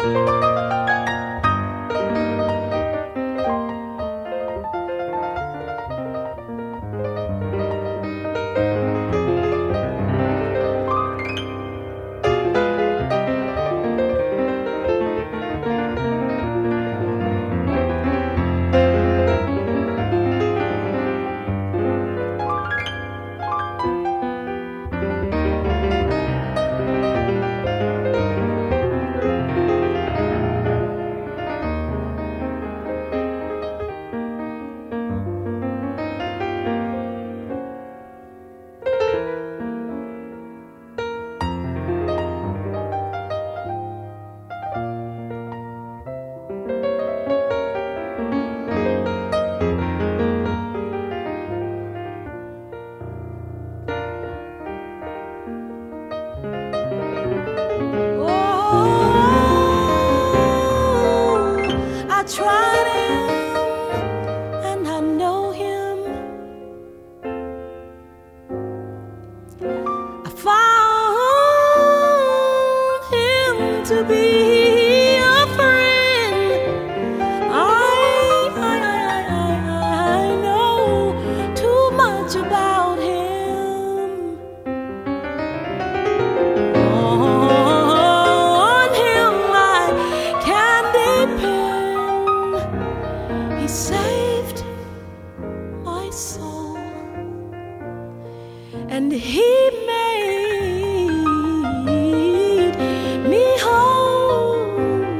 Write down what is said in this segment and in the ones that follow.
Tried him and I know him. I found him to be a friend. I know too much about him. On him I can depend. He saved my soul, and he made me whole.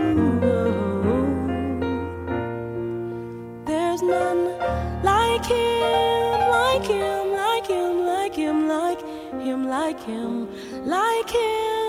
There's none like him, like him, like him, like him, like him, like him, like him.